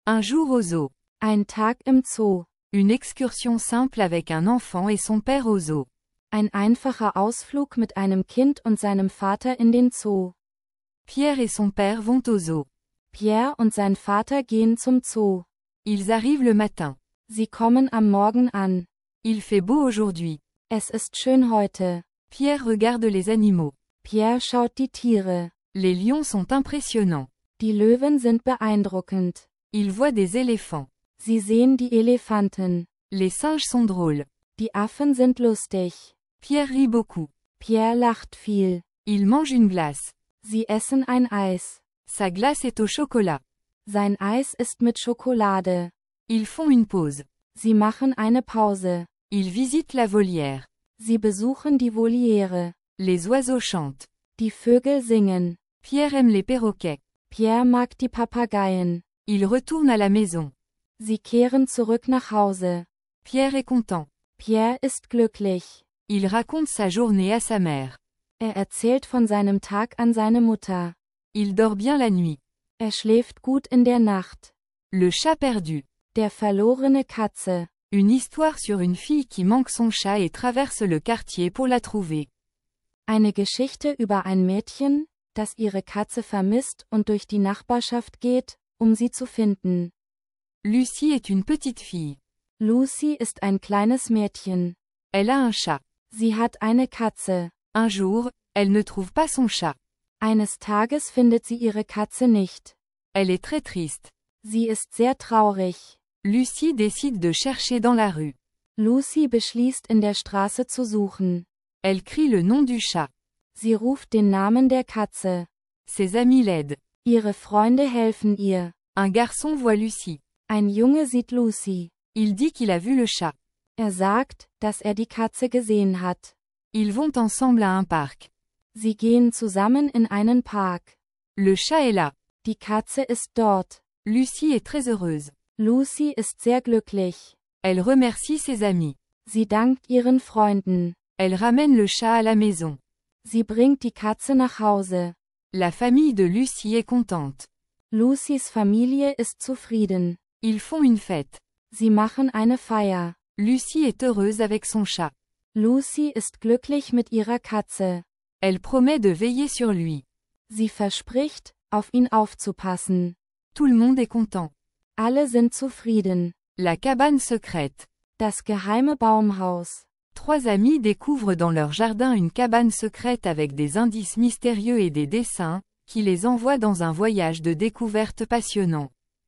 Un jour au zoo. Ein Tag im Zoo. Une excursion simple avec un enfant et son père au zoo. Ein einfacher Ausflug mit einem Kind und seinem Vater in den Zoo. Pierre et son père vont au zoo. Pierre und sein Vater gehen zum Zoo. Ils arrivent le matin. Sie kommen am Morgen an. Il fait beau aujourd'hui. Es ist schön heute. Pierre regarde les animaux. Pierre schaut die Tiere. Les lions sont impressionnants. Die Löwen sind beeindruckend. Il voit des éléphants. Sie sehen die Elefanten. Les singes sont drôles. Die Affen sind lustig. Pierre rit beaucoup. Pierre lacht viel. Il mange une glace. Sie essen ein Eis. Sa glace est au chocolat. Sein Eis ist mit Schokolade. Ils font une pause. Sie machen eine Pause. Ils visitent la volière. Sie besuchen die Voliere. Les oiseaux chantent. Die Vögel singen. Pierre aime les perroquets. Pierre mag die Papageien. Il retourne à la maison. Sie kehren zurück nach Hause. Pierre est content. Pierre ist glücklich. Il raconte sa journée à sa mère. Erzählt von seinem Tag an seine Mutter. Il dort bien la nuit. Schläft gut in der Nacht. Le chat perdu. Der verlorene Katze. Une histoire sur une fille qui manque son chat et traverse le quartier pour la trouver. Eine Geschichte über ein Mädchen, das ihre Katze vermisst und durch die Nachbarschaft geht, sie zu finden. Lucie est une petite fille. Lucy ist ein kleines Mädchen. Elle a un chat. Sie hat eine Katze. Un jour, elle ne trouve pas son chat. Eines Tages findet sie ihre Katze nicht. Elle est très triste. Sie ist sehr traurig. Lucie décide de chercher dans la rue. Lucy beschließt, in der Straße zu suchen. Elle crie le nom du chat. Sie ruft den Namen der Katze. Ses amis l'aident. Ihre Freunde helfen ihr. Un garçon voit Lucie. Ein Junge sieht Lucy. Il dit qu'il a vu le chat. Sagt, dass die Katze gesehen hat. Ils vont ensemble à un parc. Sie gehen zusammen in einen Park. Le chat est là. Die Katze ist dort. Lucie est très heureuse. Lucy ist sehr glücklich. Elle remercie ses amis. Sie dankt ihren Freunden. Elle ramène le chat à la maison. Sie bringt die Katze nach Hause. La famille de Lucie est contente. Lucys Familie ist zufrieden. Ils font une fête. Sie machen eine Feier. Lucie est heureuse avec son chat. Lucy ist glücklich mit ihrer Katze. Elle promet de veiller sur lui. Sie verspricht, auf ihn aufzupassen. Tout le monde est content. Alle sind zufrieden. La cabane secrète. Das geheime Baumhaus. Trois amis découvrent dans leur jardin une cabane secrète avec des indices mystérieux et des dessins, qui les envoient dans un voyage de découverte passionnant.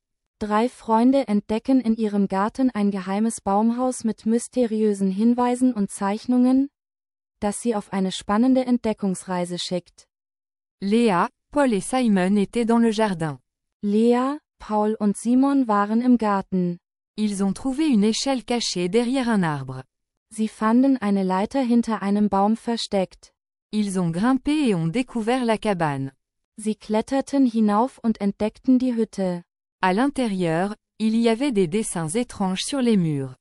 Drei Freunde entdecken in ihrem Garten ein geheimes Baumhaus mit mysteriösen Hinweisen und Zeichnungen, das sie auf eine spannende Entdeckungsreise schickt. Léa, Paul et Simon étaient dans le jardin. Lea, Paul und Simon waren im Garten. Ils ont trouvé une échelle cachée derrière un arbre. Sie fanden eine Leiter hinter einem Baum versteckt. Ils ont grimpé et ont découvert la cabane. Sie kletterten hinauf und entdeckten die Hütte. À l'intérieur, il y avait des dessins étranges sur les murs.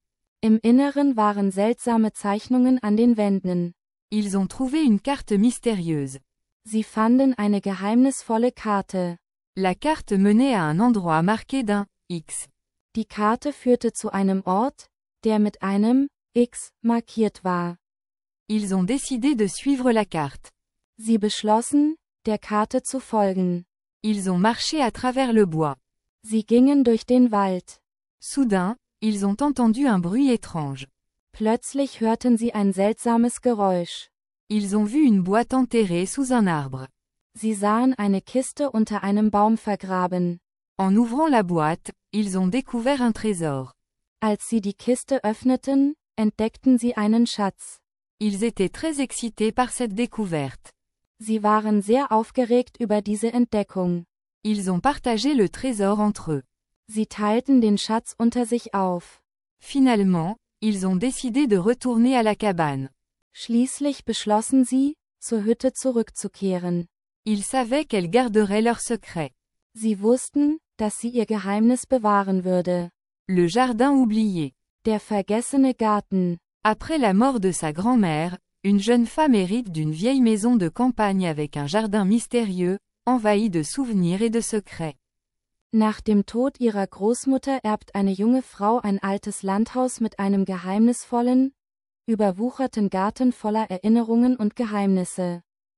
Im Inneren waren seltsame Zeichnungen an den Wänden. Ils ont trouvé une carte mystérieuse. Sie fanden eine geheimnisvolle Karte. La carte menait à un endroit marqué d'un X. Die Karte führte zu einem Ort, der mit einem X markiert war. Ils ont décidé de suivre la carte. Sie beschlossen, der Karte zu folgen. Ils ont marché à travers le bois. Sie gingen durch den Wald. Soudain, ils ont entendu un bruit étrange. Plötzlich hörten sie ein seltsames Geräusch. Ils ont vu une boîte enterrée sous un arbre. Sie sahen eine Kiste unter einem Baum vergraben. En ouvrant la boîte, ils ont découvert un trésor. Als sie die Kiste öffneten, entdeckten sie einen Schatz. Ils étaient très excités par cette découverte. Sie waren sehr aufgeregt über diese Entdeckung. Ils ont partagé le trésor entre eux. Sie teilten den Schatz unter sich auf. Finalement, ils ont décidé de retourner à la cabane. Schließlich beschlossen sie, zur Hütte zurückzukehren. Ils savaient qu'elle garderait leur secret. Sie wussten, dass sie ihr Geheimnis bewahren würde. Le jardin oublié. Der vergessene Garten. Après la mort de sa grand-mère, une jeune femme hérite d'une vieille maison de campagne avec un jardin mystérieux, envahi de souvenirs et de secrets. Nach dem Tod ihrer Großmutter erbt eine junge Frau ein altes Landhaus mit einem geheimnisvollen, überwucherten Garten voller Erinnerungen und Geheimnisse.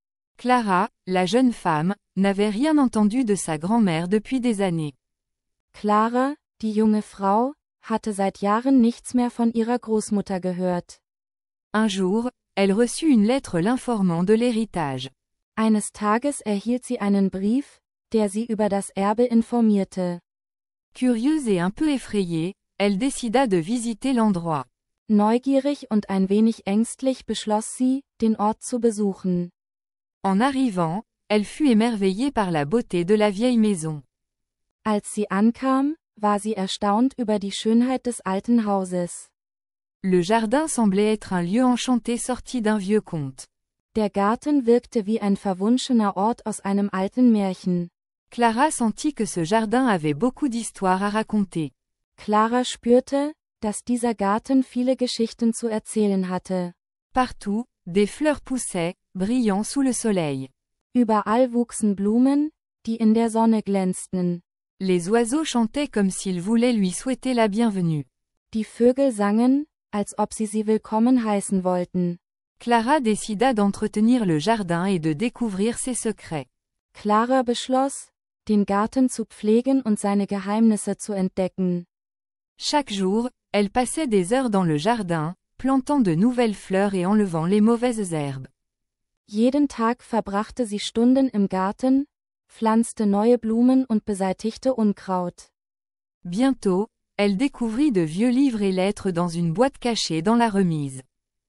Clara, la jeune femme, n'avait rien entendu de sa grand-mère depuis des années. Clara, die junge Frau, hatte seit Jahren nichts mehr von ihrer Großmutter gehört. Un jour, elle reçut une lettre l'informant de l'héritage. Eines Tages erhielt sie einen Brief, der sie über das Erbe informierte. Curieuse et un peu effrayée, elle décida de visiter l'endroit. Neugierig und ein wenig ängstlich beschloss sie, den Ort zu besuchen. En arrivant, elle fut émerveillée par la beauté de la vieille maison. Als sie ankam, war sie erstaunt über die Schönheit des alten Hauses. Le jardin semblait être un lieu enchanté sorti d'un vieux conte. Der Garten wirkte wie ein verwunschener Ort aus einem alten Märchen. Clara sentit que ce jardin avait beaucoup d'histoires à raconter. Clara spürte, dass dieser Garten viele Geschichten zu erzählen hatte. Partout, des fleurs poussaient, brillant sous le soleil. Überall wuchsen Blumen, die in der Sonne glänzten. Les oiseaux chantaient comme s'ils voulaient lui souhaiter la bienvenue. Die Vögel sangen, als ob sie willkommen heißen wollten. Clara décida d'entretenir le jardin et de découvrir ses secrets. Clara beschloss, den Garten zu pflegen und seine Geheimnisse zu entdecken. Chaque jour, elle passait des heures dans le jardin, plantant de nouvelles fleurs et enlevant les mauvaises herbes. Jeden Tag verbrachte sie Stunden im Garten, pflanzte neue Blumen und beseitigte Unkraut. Bientôt, elle découvrit de vieux livres et lettres dans une boîte cachée dans la remise.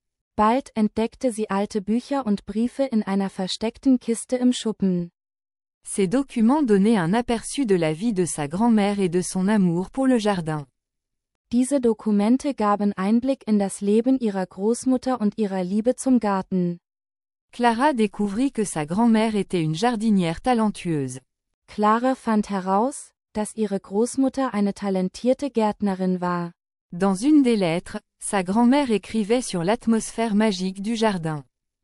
Bald entdeckte sie alte Bücher und Briefe in einer versteckten Kiste im Schuppen. Ces documents donnaient un aperçu de la vie de sa grand-mère et de son amour pour le jardin. Diese Dokumente gaben Einblick in das Leben ihrer Großmutter und ihrer Liebe zum Garten. Clara découvrit que sa grand-mère était une jardinière talentueuse. Clara fand heraus, dass ihre Großmutter eine talentierte Gärtnerin war. Dans une des lettres, sa grand-mère écrivait sur l'atmosphère magique du jardin.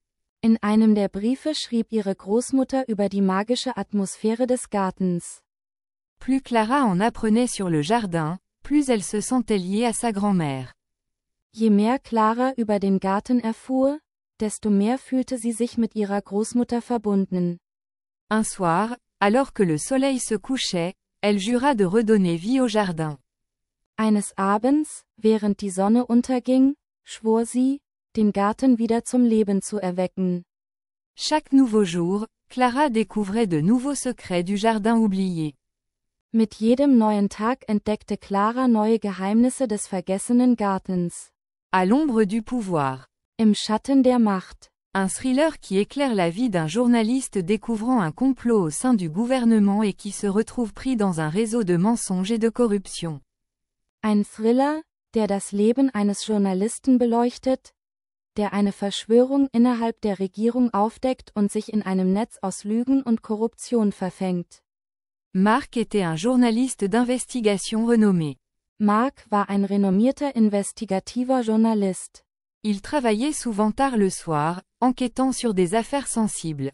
In einem der Briefe schrieb ihre Großmutter über die magische Atmosphäre des Gartens. Plus Clara en apprenait sur le jardin, plus elle se sentait liée à sa grand-mère. Je mehr Clara über den Garten erfuhr, desto mehr fühlte sie sich mit ihrer Großmutter verbunden. Un soir, alors que le soleil se couchait, elle jura de redonner vie au jardin. Eines Abends, während die Sonne unterging, schwor sie, den Garten wieder zum Leben zu erwecken. Chaque nouveau jour, Clara découvrait de nouveaux secrets du jardin oublié. Mit jedem neuen Tag entdeckte Clara neue Geheimnisse des vergessenen Gartens. À l'ombre du pouvoir. Im Schatten der Macht. Un thriller qui éclaire la vie d'un journaliste découvrant un complot au sein du gouvernement et qui se retrouve pris dans un réseau de mensonges et de corruption. Ein Thriller, der das Leben eines Journalisten beleuchtet, der eine Verschwörung innerhalb der Regierung aufdeckt und sich in einem Netz aus Lügen und Korruption verfängt. Marc était un journaliste d'investigation renommé. Marc war ein renommierter investigativer Journalist. Il travaillait souvent tard le soir, enquêtant sur des affaires sensibles.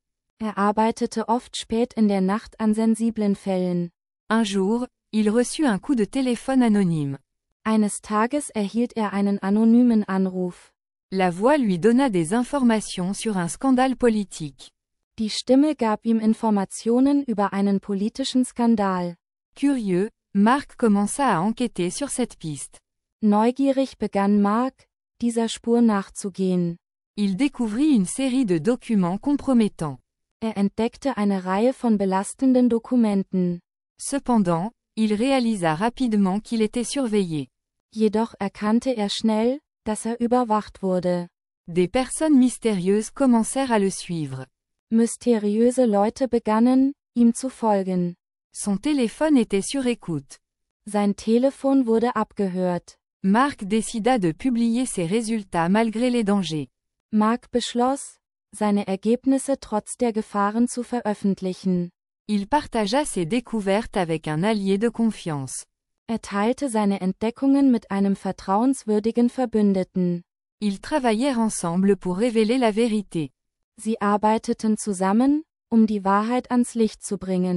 Arbeitete oft spät in der Nacht an sensiblen Fällen. Un jour, il reçut un coup de téléphone anonyme. Eines Tages erhielt einen anonymen Anruf. La voix lui donna des informations sur un scandale politique. Die Stimme gab ihm Informationen über einen politischen Skandal. Curieux, Marc commença à enquêter sur cette piste. Neugierig begann Marc, dieser Spur nachzugehen. Il découvrit une série de documents compromettants. Entdeckte eine Reihe von belastenden Dokumenten. Cependant, il réalisa rapidement qu'il était surveillé. Jedoch erkannte schnell, dass überwacht wurde. Des personnes mystérieuses commencèrent à le suivre. Mysteriöse Leute begannen, ihm zu folgen. Son téléphone était sur écoute. Sein Telefon wurde abgehört. Marc décida de publier ses résultats malgré les dangers. Marc beschloss, seine Ergebnisse trotz der Gefahren zu veröffentlichen. Il partagea ses découvertes avec un allié de confiance. Teilte seine Entdeckungen mit einem vertrauenswürdigen Verbündeten. Ils travaillèrent ensemble pour révéler la vérité. Sie arbeiteten zusammen, die Wahrheit ans Licht zu bringen.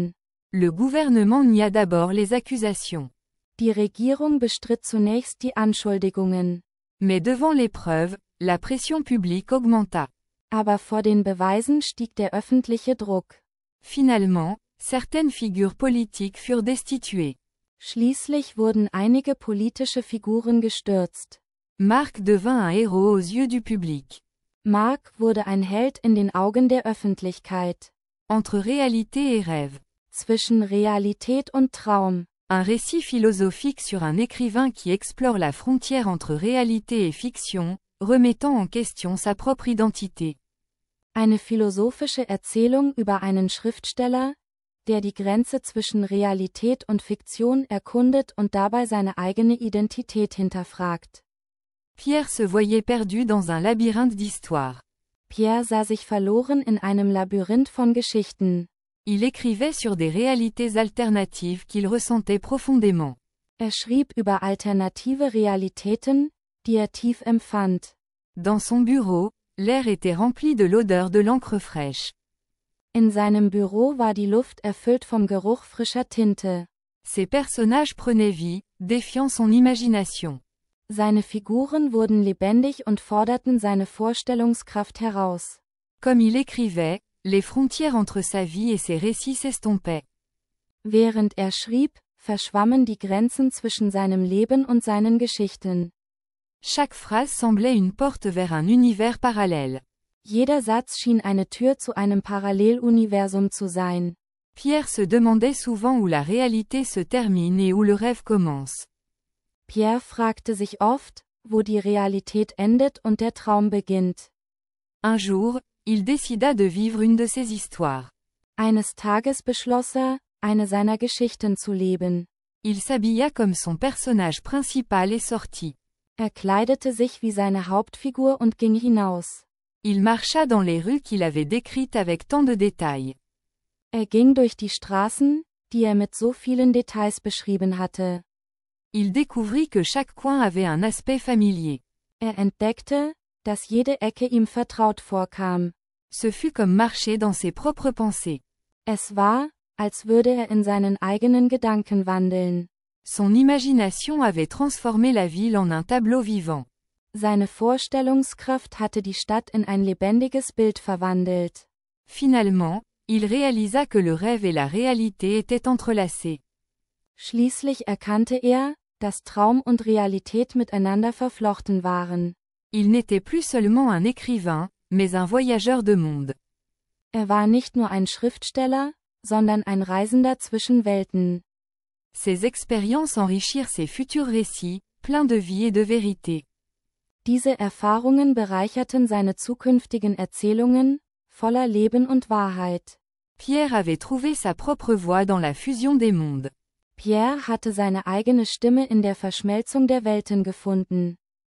Le gouvernement nia d'abord les accusations. Die Regierung bestritt zunächst die Anschuldigungen. Mais devant les preuves, la pression publique augmenta. Aber vor den Beweisen stieg der öffentliche Druck. Finalement, certaines figures politiques furent destituées. Schließlich wurden einige politische Figuren gestürzt. Marc devint un héros aux yeux du public. Mark wurde ein Held in den Augen der Öffentlichkeit. Entre réalité et rêve. Zwischen Realität und Traum. Un récit philosophique sur un écrivain qui explore la frontière entre réalité et fiction, remettant en question sa propre identité. Eine philosophische Erzählung über einen Schriftsteller, der die Grenze zwischen Realität und Fiktion erkundet und dabei seine eigene Identität hinterfragt. Pierre se voyait perdu dans un labyrinthe d'histoire. Pierre sah sich verloren in einem Labyrinth von Geschichten. Il écrivait sur des réalités alternatives qu'il ressentait profondément. Er schrieb über alternative Realitäten, die er tief empfand. Dans son bureau, l'air était rempli de l'odeur de l'encre fraîche. In seinem Büro war die Luft erfüllt vom Geruch frischer Tinte. Ses personnages prenaient vie, défiant son imagination. Seine Figuren wurden lebendig und forderten seine Vorstellungskraft heraus. Comme il écrivait, les frontières entre sa vie et ses récits s'estompaient. Während er schrieb, verschwammen die Grenzen zwischen seinem Leben und seinen Geschichten. Chaque phrase semblait une porte vers un univers parallèle. Jeder Satz schien eine Tür zu einem Paralleluniversum zu sein. Pierre se demandait souvent où la réalité se termine et où le rêve commence. Pierre fragte sich oft, wo die Realität endet und der Traum beginnt. Un jour, il décida de vivre une de ces histoires. Eines Tages beschloss er, eine seiner Geschichten zu leben. Il s'habilla comme son personnage principal et sortit. Er kleidete sich wie seine Hauptfigur und ging hinaus. Il marcha dans les rues qu'il avait décrites avec tant de détails. Er ging durch die Straßen, die er mit so vielen Details beschrieben hatte. Il découvrit que chaque coin avait un aspect familier. Er entdeckte, dass jede Ecke ihm vertraut vorkam. Ce fut comme marcher dans ses propres pensées. Es war, als würde er in seinen eigenen Gedanken wandeln. Son imagination avait transformé la ville en un tableau vivant. Seine Vorstellungskraft hatte die Stadt in ein lebendiges Bild verwandelt. Finalement, il réalisa que le rêve et la réalité étaient entrelacés. Schließlich erkannte er, dass Traum und Realität miteinander verflochten waren. Il n'était plus seulement un écrivain, mais un voyageur de monde. Er war nicht nur ein Schriftsteller, sondern ein Reisender zwischen Welten. Ses expériences enrichirent ses futurs récits, pleins de vie et de vérité. Diese Erfahrungen bereicherten seine zukünftigen Erzählungen, voller Leben und Wahrheit. Pierre avait trouvé sa propre voix dans la fusion des mondes. Pierre hatte seine eigene Stimme in der Verschmelzung der Welten gefunden.